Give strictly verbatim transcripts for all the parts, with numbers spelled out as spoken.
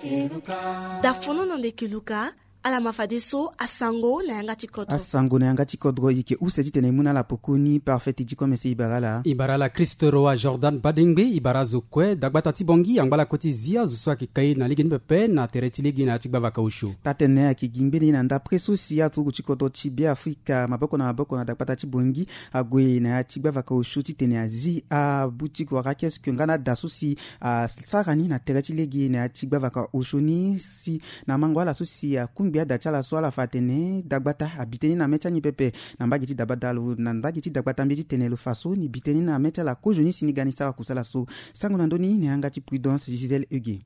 dafono nande kiluka ala mafadiso asango na yanga chikoto asango na yanga chikoto yike useti tene muna la pokuni parfait diko mesi ibarala ibarala Kristo roa Jordan Badengbe ibarazo kwe dagbata tibongi yangala koti zia zuswa kikai na ligin pepe na tereti ligi na tikba vakaushu tatene ya kigimbeni na nda preso siya tugu chikoto chibia Afrika maboko na maboko na dagbata tibongi agwe na tikba vakaushu titene azi a boutique warakes kyongana dasusi a sarani na tereti ligi na tikba vakaushu ni si na mangwala susi ya kumbi bia dachala swala fatene dagbata abiteni na mecha ni pepe na mbagiti dabadalu na mbagiti dagbata mbiji tenelo faso ni biteni na mecha la kojoni siniganisa kusala so sango na ndoni ni angati prudence Gisèle Huguet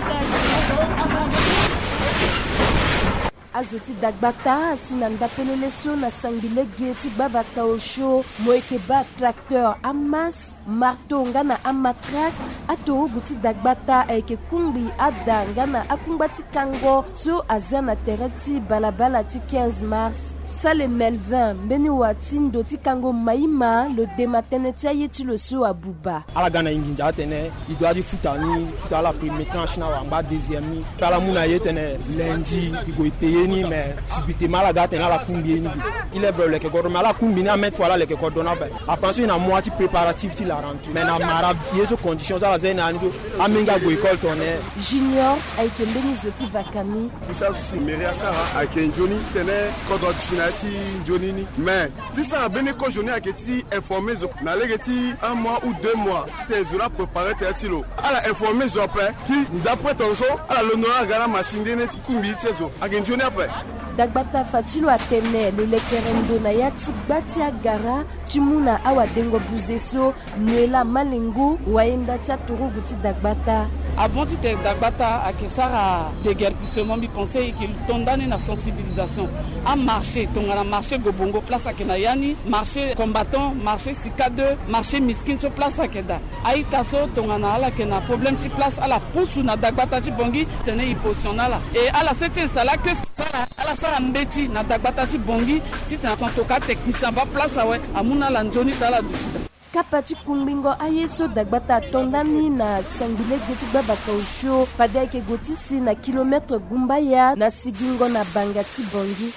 azoti dagbata sinanda peleleso na sangile geti babaka osho moeke ba tracteur amas marto ngana amatrak ato guti dagbata eke kumbi ada ngana akumbati kango so azana tereti balabala ti quinze mars sale Melvin beni watin doti kango maima le demateneti ayeti le so abuba ala gana inginja tene idwadi futani futala premier tranche na wamba deuxième ni kala muna yetene lundi igoiteye ni mais subité malaga tena la kumbi ni il est vrai que godoma la kumbi na mettre voilà les que godona ba attention na moitié préparatif ti la rentrée mais na mara yeso conditions za zena ni amenga go école tonne junior ay kembeni zoti vakami ça aussi meria ça a kenjoni tene kodo tsunati joni ni mais si ça bene ko joni a keti informer zo na legeti un mois ou deux mois si te zura préparer tetilo ala informer zo après qui d'après ton so ala l'honneur gala machine ne ti kumbi tiezo a kenjoni après dagbata fatilo atene lelekerendo na yati bati agara chimuna awa dengo buzeso nuela malengu waenda tia turugu ti dagbata avant ti dagbata a kesara déguerpissement bi penser qu'il tondane na sensibilisation a marché tongana marché gobongo place akena yani marché combattant marché sika deux marché miskin so place akeda aita so tongana ala kena problème ti place ala pousu na dagbata ti bongi tene hypotionnala et ala se ti installa que sala ala sala mbeti na dagbata ti bongi ti na toka technicien ba place awe amuna la njoni tala dusida kapati kumbingo ayeso dagbata tondani na sangile geti babaka usho pada ke gotisi na kilometre gumbaya na sigingo na bangati bongi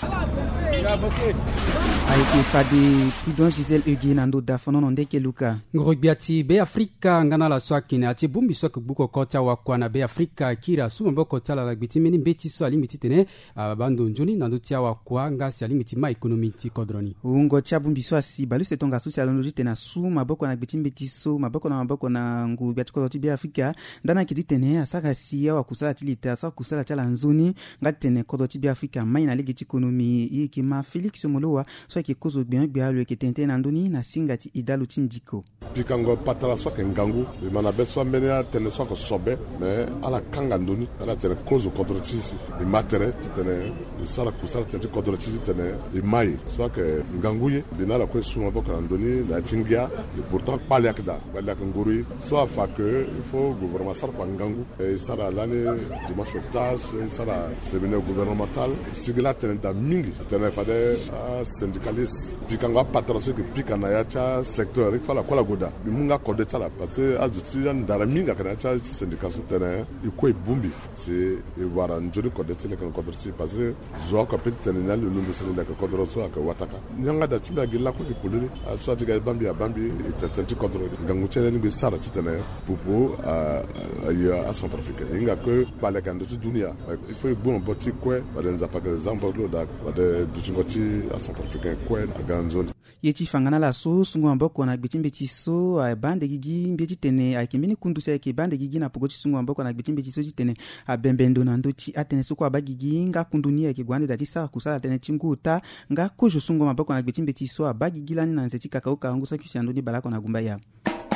aiki padi prudence Gisèle Huguet nando dafono nonde ke luka ngorogbiati be Afrika ngana la swakine ati bumbi swak buko kota wakwa na be Afrika kira suma boko tala la gbiti meni beti so alimiti tene bando njoni nando tia wakwa ngasi alimiti ma economic ti kodroni ungo tia bumbi so asi balu se tonga social logique tena su maboko na gbiti beti so maboko na maboko na ngu biati ko ti be Afrika ndana kiti tene asaka siya wa kusala tilita asaka kusala chala nzoni ngati tene ko ti be Afrika mai na ligi ti economy iki ma Felix Molowa so ke kozo bien bien le ke tente na ndoni na singati idalu tindiko pikango patala so ke ngangu mana beso mena tene so ko sobe mais ala kanga ndoni ala tene kozo kodrotisi i matere tene sala kusala tene kodrotisi tene i mai so ke nganguye binala ko suma boka ndoni la tingia et pourtant pas yakda wala nguri so fa que il faut gouvernement sar ko ngangu et sara l'année dimanche tas sara séminaire gouvernemental sigla tene da mingi tene fade syndicaliste pikanga patraso ke pikana ya cha secteur il fala kola goda bimunga kodeta la parce que azuti ndara minga kana cha syndication tene iko bumbi c'est wara njori kodeta le kan kodroti parce que zo ko petene na le lundo sele la kodroso aka wataka nyanga da timba gila ko polele aso atiga bambi ya bambi tetenti kodro ngangu chele ni sara titene popo a ya Centrafrique inga ko bale kan de dunia il faut bon boti kwe badenza pa exemple da de dutingoti a Centrafrique kwe aganzoni yeti fangana la so sungu amboko na bitimbe tiso a bande gigi mbeti tene a kimini kundu se ke bande gigi na pogoti sungu amboko na bitimbe tiso tene a bembendo na ndoti atene suko abagigi nga kunduni ya ke gwande dati sa kusala tene chinguta nga kojo sungu amboko na bitimbe tiso a bagigi lani na nzeti kakauka ngusa kyando ni balako na gumba ya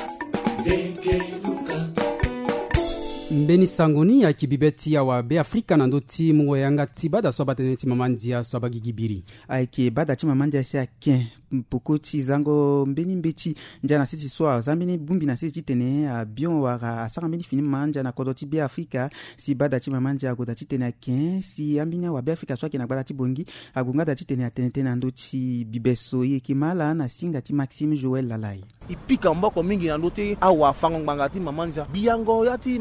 mbeni sangoni ya kibibeti ya wa be Afrika na ndoti mungo yanga tibada so batene ti mamandia so bagigibiri aike bada ti mamandia se aken pokoti zango mbeni mbeti njana sisi so zambini bumbi na sisi tene a bion wara asaka mbeni fini manja na kodoti be Afrika si bada ti mamandia ko dati tene aken si ambina wa be Afrika so akena bada ti bongi agunga dati tene atene tene ndoti bibeso yeki mala na singa ti Maxime Joël Lalai ipika mboko mingi na ndoti awa fango nganga ti mamanja biyango yati mamanja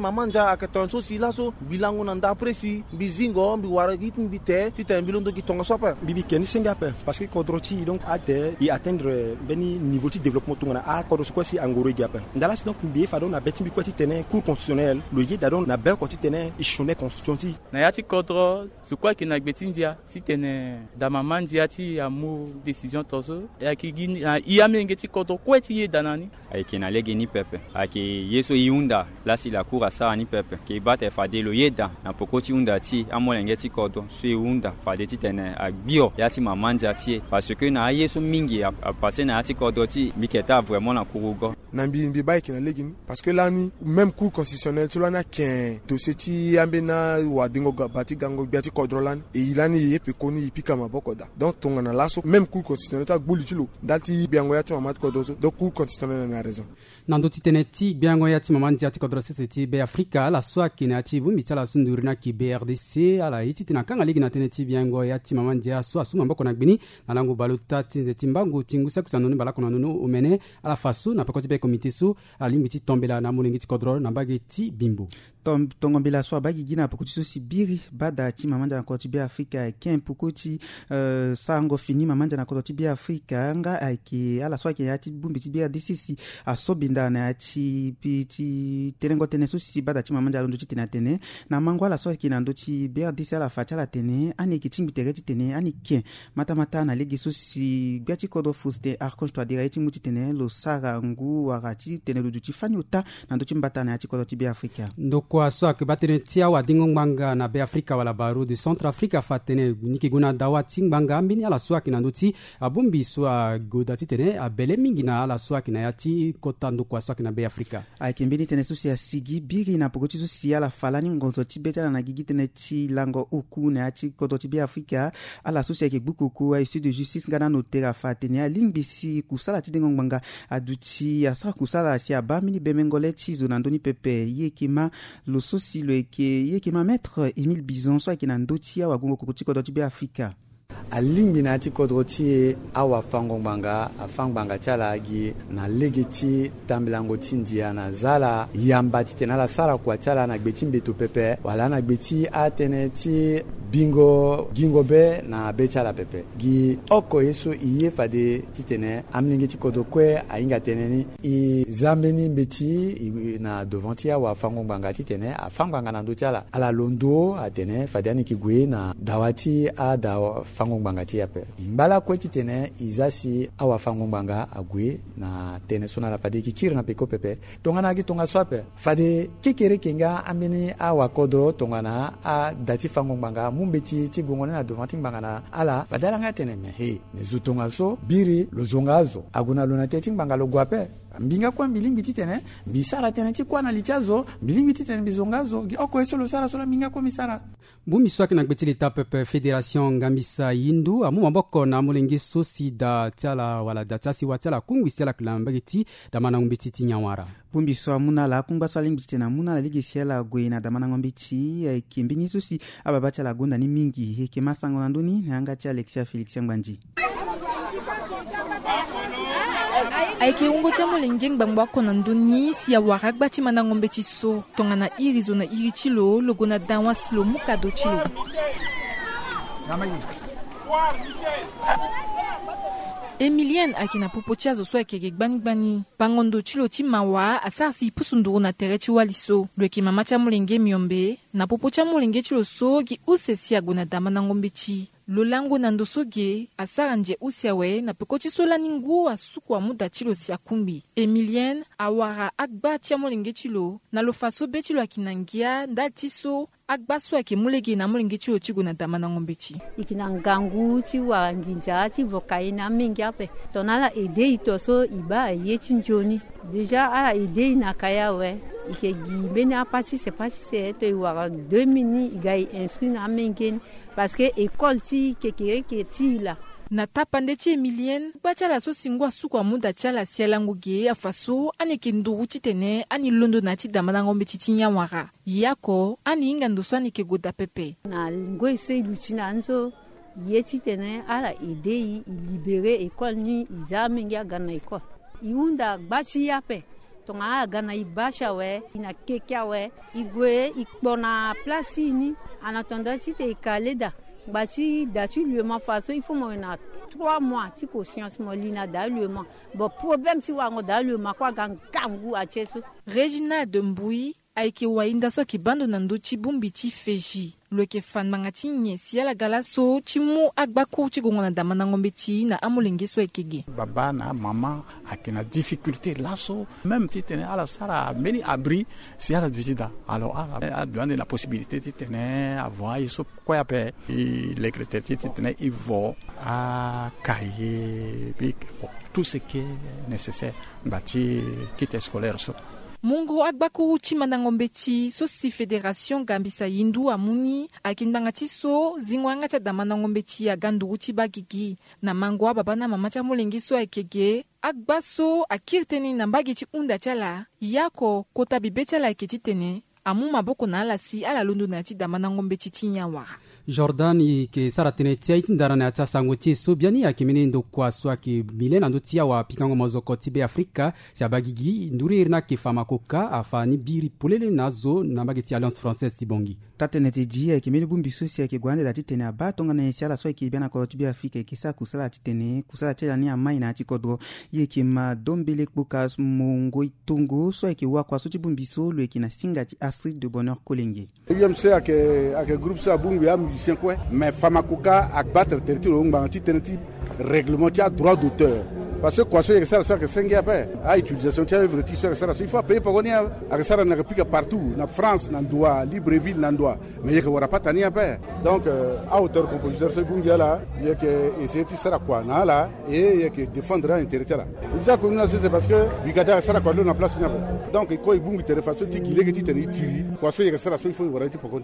ya akatonso si laso bilangu nanda presi bizingo bi wara gitin bite titan bilondo ki tonga sopa bibi ken singape parce que kodrochi donc ate y atteindre beni niveau de développement tungana a kodrochi ko si angoro giape ndala si donc bi fa don na betim bi ko ti tene cour constitutionnel le yi da don na be ko ti tene ishone constitution na yati kodro su kwa ki na betindia si tene da mamandia ti amu décision tozo ya ki gini ya mengeti kodro ko ti ye danani ayeke na lege ni pepe ayeke ye so i hunda lasi la cour asara ni pepe ke ba te fade lo ye dan na poko ti hunda ti amolenge ti kodro so e hunda fade ti tene agbio ya ti mamandia ti e parce que na aye so mingi apasse na ya ti kodro ti mbi yeke ta vraiment na cour go na mbi mbi ba yeke na lege ni parce que lani même cour constitutionnel ti lani ayeke dossier ti ambena wadingo ba ti gango gbia ti kodro lani e i lani ye yeke koni e pika maboko da donc tongana laso même cour constitutionnel ti agbulu ti lo nda ti biango ya ti mama ti kodro so donc cour constitutionnel na raison nando ti tene ti gbiango ya ti mamandi ya ti kodro sese ti be afrika ala so ayeke na ti bungbi ti ala so nduri na yeke B R D C ala ye ti tene akanga lege na tënë ti gbiango ya ti mamandi ya so aso maboko na gbeni na lango balo ta ti nze ti mbangu ti ngu sakusa ndöni balako na ndöni omene ala fa so na peko ti be komite so alingbi ti tombela na molenge ti kodro na mbage ti bimbo Tom tongombela so abagi gina poko ti so si biri bada ti mamanja na kodro ti be afrika ken poko ti uh, sango fini mamanja na kodro ti be afrika nga ayeke ala so ayeke ya ti bungbi ti B R D C si aso binda na ya ti pi ti telengo tënë so si bada ti mamanja alondo ti tene atene na mango ala so ayeke na ndö ti B R D C ala fa ti ala tene ani yeke ti ngbi tere ti tene ani ken matamata na lege so si gbia ti kodro Faustin Archange toadera ye ti mu ti tene lo sara ngu wara ti tene lo duti ti fani ota na ndö ti mbata na ya ti kodro ti be afrika ndoko aso ayeke ba tënë ti awadingo ngbanga na be afrika wala baro de centre afrika fa tënë ni yeke gue na dawa ti ngbanga ambeni ala so ayeke na ndö ti abungbi so agoda ti tene abele mingi na ala so ayeke na ya ti kota ndoko aso ayeke na be afrika ayeke mbeni tënë so si asigi biri na poko ti so si ala fa lani ngonzo ti be ti ala na gigi tënë ti lango oku na ya ti kodro ti be afrika ala so si ayeke gbu koko aissue de justice nga na no tere afa tene alingbi si kusala ti dengo ngbanga aduti asara kusala si abâ mbeni be mengole ti zo na ndöni pepe ye yeke ma lo so si lo yeke ye yeke ma maître Émile Bison so ayeke na ndö ti awagongo koko ti kodro ti be afrika alingbi na ti kodro ti e awafango ngbanga afangbanga ti ala gi na lege ti tambelango ti ndia na zala yamba ti tene ala sara kua ti ala na gbe ti mbeto pepe wala na gbe ti atënë ti bingo gingo be na be ti ala pepe gi oko ye so e ye fade ti tene amlenge ti kodro kue ahinga tënë ni e zambeni mbe ti na devant ti awafango ngbanga ti tene afangbanga na ndö ti ala ala londo atene fade ani yeke gue na dawa ti adawa fango ngbanga ti ape mbala kue ti tene e za si awafango ngbanga ague na tene so na ala fade yeke kiri na peko pepe tongana gi tonga so ape fade kekere kenga ambeni awakodro tongana ada ti fango ngbanga mu mbe ti ti gongo ni na devant ti ngbanga na ala fade ala nga tene me he me zo tonga so biri lo zonga azo ague na lo na te ti ngbanga lo gue ape mbinga kue mbilingbi ti tene mbi sara tënë ti kue na li ti azo mbilingbi ti tene mbi zonga azo gi oko ye so lo sara so la mbinga kue mbi sara mbungbi so ayeke na gbe ti leta pepe fédération ngambisa yindu amu maboko na molenge so si da ti ala wala da ti asi wa ti ala kungbi si ala yeke na mbage ti dama na ngombe ti ti nyanwara bungbi so amû na ala akungba so alingbi ti tene amû na ala lege si ala gue na dama na ngombe ti ayeke mbeni so si ababa ti ala gonda ni mingi yeke ma sango na ndöni na yanga ti Alexia Félix Ngbandi ayeke hungo ti amolenge ngbangba oko na ndöni si awara agba ti ma na ngombe ti so tongana iri zo na iri ti lo lo gue na dawa si lo mu kado ti lo Emilienne ayeke na popo ti azo so ayeke yeke gbanigbani bangondo ti lo ti mawa asara si pusu nduru na tere ti wali so lo yeke mama ti amolenge miombe na popo ti amolenge ti lo so gi use si ague na dama na ngombe ti lo lango na ndö so ge asara nje usi awe na peko ti so lani ngu asuku amuda ti lo si akungbi Emilienne awara agba ti amolenge ti lo na lo fa so be ti lo ayeke na ngia nda ti so agba so ayeke mu lege na amolenge ti lo ti gue na dama na ngombe ti e yeke na ngangu ti wara nginza ti voka ye na amengi ape tongana ala ede e to so e ba aye ti nzoni déjà ala ede e na kaya awe e yeke gi mbeni apasise pasise to e wara deux mini e ga e inscrit na amenge ni parce que école ti kekere yeke ti la na tapande ti Emilienne gba ti ala so si ngu asuku amuda ti ala si alango ge afa so ani yeke nduru ti tene ani londo na ti dama na ngombe ti ti nyanwara ye oko ani hinga ndo so ani yeke gue da pepe na ngoi so e lu ti na ani so ye ti tene ala ede e e libéré école ni e za amenge aga na école e hunda gba ti ye ape tonga gana ibasha we ina kekia we igwe ikpona place ni en attendant si te kaleda bati datu le ma faso il faut mo na trois mois ti conscience mo lina da le ma bon problème ti wa ngo da le ma kwa gangangu a cheso Regina de Mbui aike wainda so kibando na ndochi bumbi chi feji lweke fan mangati nyesi ala galaso chimu agbaku chigongona damana ngombe chi na amulenge so ekege baba na mama akina difficulté lasso même si tene ala sara meni abri si ala visita alors ala donne la possibilité de tene avoir iso quoi appelle les critères ti tene ivo a cahier tout ce qui est nécessaire bati kit scolaire so Mungu agbaku chimana ngombe chi so si fédération gambisa yindu amuni akinbanga ti so zingwanga cha damana ngombe chi ya gandu uchi bagigi na mangwa baba na mama cha mulengi so akege agbaso akirteni na mbagi chi unda chala yako kota bibecha la ekititene amu maboko na ala si ala lundu na chi damana ngombe chi chinyawa Jordan ke saratene tia itindarana ata sangoti so biani akimene ndo kwa so ki milena ndo tia wa pikango mazoko tibe Afrika sia bagigi nduri irna ke fama koka afani biri polele nazo na bageti Alliance Française Sibongi tatenete ji akimene bumbi so sia ke gwande da titene abatonga na sia la so ki biana ko tibe Afrika ke sa kusala titene kusala tia ni amai na tikodro ye ke ma dombele bukas mongo itungo so ke wa kwa so tibumbi so le ki na singa ti Astrid de Bonheur Kolenge yem se ake ake groupe sa bumbi am mais Famakoka a battre le territoire au Mbanti Teneti réglementaire droit d'auteur. Parce que quoi, c'est ça, c'est que c'est à utilisation de œuvre, il faut payer pour venir à ça, on a répliqué partout, en France, dans Doua, Libreville, dans Doua, mais il n'y a pas de paix. Donc, à auteur compositeur, c'est Bungia là, il y a que essayer de faire quoi, là, et il y a que défendre un territoire. Ça, c'est parce que Bigada, ça, quoi, on a place. Donc, il faut que Bungi te refasse, il est que tu t'es tiré, quoi, c'est ça, il faut voir pour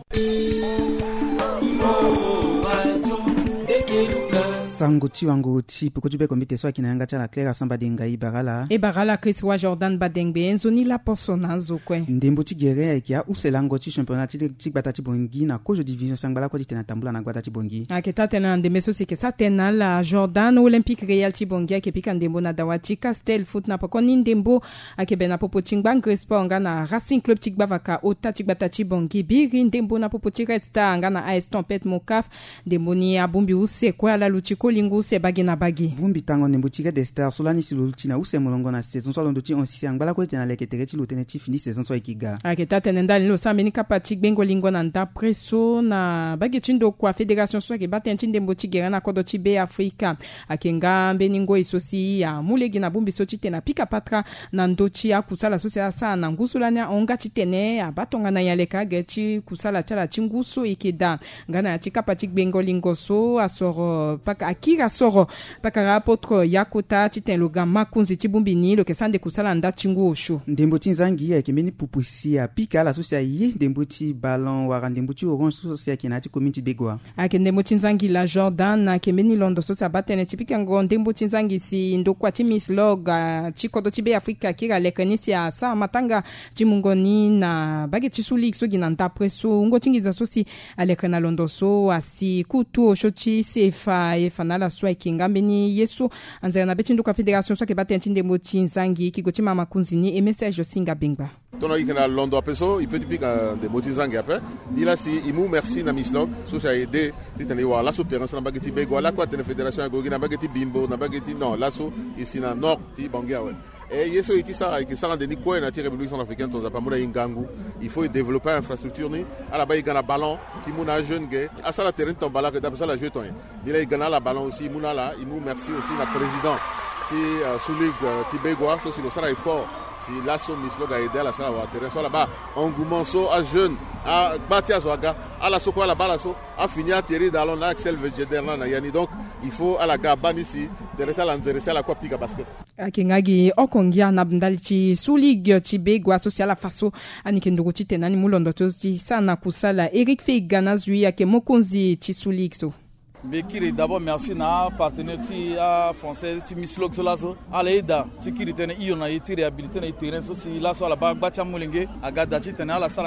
sango ti wango ti poko jube komite so akina yanga chala Claire Samba denga ibarala e barala Chris wa Jordan Badengbe enzo ni la persona zo kwe ndembo ti gere ya uselango ti championnat ti ti bata ti bongi na kojo division sangbala ko ti tena tambula na gbata ti bongi aketa tena ndembe so ke sa tena la Jordan Olympique Real ti bongi akepika ndembo na dawati Castel Foot na poko ni ndembo akebe na popo chingban Crespo nga na Racing Club ti gbavaka ota ti bata ti bongi biri ndembo na popo ti Red Star nga na A S Tempête Mokaf ndembo ni abumbi use kwa la luchiko lingu se bagi na bagi bumbi tango nembo tiga de star solani siluluti na use molongo na saison so londo ti on si angbala ko tena leketere ti lutene ti fini saison so ikiga aketa tenenda lo sambeni kapati gbengo lingo na nda preso na bagi tindo kwa fédération so ke baten ndembo tigera na kodo ti be Afrika akenga beningo isosi ya mulegi na bumbi so ti tena pika patra na ndochi ya kusala so sa na ngusulanya onga ti tene abatonga na yaleka geti kusala chala tinguso ikida ngana ti kapati gbengo lingo so asoro paka akira soro paka rapotro yakota titen loga makunzi tibumbini lo kesande kusala nda chingu osho ndembo tinzangi ya kemeni pupusi ya pika la sosia yi ndembo ti ballon wa ndembo ti orange sosia kinati community begwa ake ndembo tinzangi la Jordan na kemeni londo sosia batene tipika ngo ndembo tinzangi si ndokwa ti Miss Log chikodo ti be Afrika kira lekanisi ya sa matanga timungoni na bage tisuli sogi na nda preso ngo tingiza sosi alekana londo so asi kutu osho ti sefa e fanala swa kingambeni yesu anzana na betindu kwa fédération so ke batenti ndembo tinzangi kigoti mama kunzini e message singa bingba tono ikena londo apeso il peut pika de motinzangi ape il a si imu merci na mislog so ça aider titani wa la souterrain na bageti bego la quoi tene fédération agogi na bageti bimbo na bageti non lasso ici na nord ti bangia ouais et yeso iti ça que ça ndeni ko na ti république centrafricaine tonza pa mona ingangu il faut développer infrastructure ni ala ba igana ballon ti mona jeune ge asala terrain ton bala que d'abord la jeu ton il a igana la ballon aussi mona la imu merci aussi na président ti soulig ti begwa so si le sera fort si lasso mislo ga aider la sala wa terrain so là-bas engouement so à jeune à bati azoga ala so ko la bala so a fini à tirer dans la Axel Vegeder na yani donc il faut à la gabani ici de rester à l'enzeresser la quoi piga basket akingagi okongia na bndalchi sulig ti begwa social faso anike ndugo ti tenani mulondo to ti sana kusala Eric Fegana zui ake mokonzi ti sulig so Bekiri d'abord merci na partenaire ti a français ti mislog so laso alaida ti kiri tene iyo na yiti réhabiliter na terrain so si laso ala ba gbacha mulenge aga dachi tene ala saranga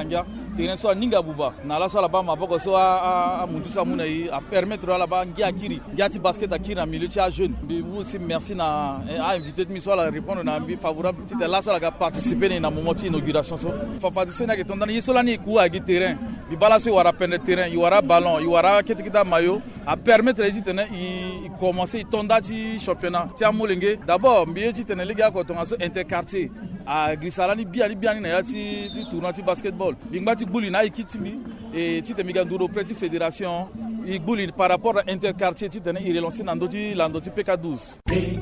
terrain so ninga buba na la so la ba maboko so a mundu so muna yi a permettre la ba ngi akiri ngi basket akiri na milieu cha jeune bi vous aussi merci na a invité mi so la répondre na bi favorable c'était là so la ga participer na moment inauguration so fa fa so na ke tondana yi so la ni ku a terrain bi bala so wara peine terrain yi wara ballon yi wara ketikita mayo a permettre di tene i commencer tonda ci championnat ti amolenge d'abord mbi ti tene liga ko tonga so interquartier a grisalani biani biani na yati ti tournoi ti basketball bingba ti buli na ikiti mi et ti temi ganduro preti fédération i buli par rapport à interquartier ti tene i relancer nando ti lando ti P K douze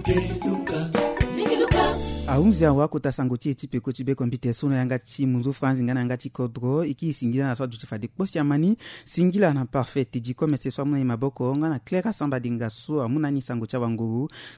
aumzia wako tasangotie tipe ko tibe kompite sona yanga ti munzo France ngana yanga ti kodro iki singila na so du tifade posti amani singila na parfait di comme c'est so mona maboko ngana Claire Samba dinga so amuna ni sango cha wanguru